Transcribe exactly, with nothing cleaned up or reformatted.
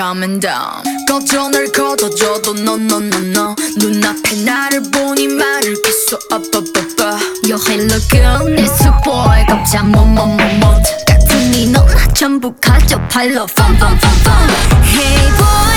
coming down. 걱정을 걷어줘도 no no no no. 눈앞에 나를 보니 말을 계속 up up up up. Yo hey look good 내 수보에 걷자 뭐뭐뭐뭐 같은 이 넌 전부 가져 팔로 fun fun fun fun. Hey boy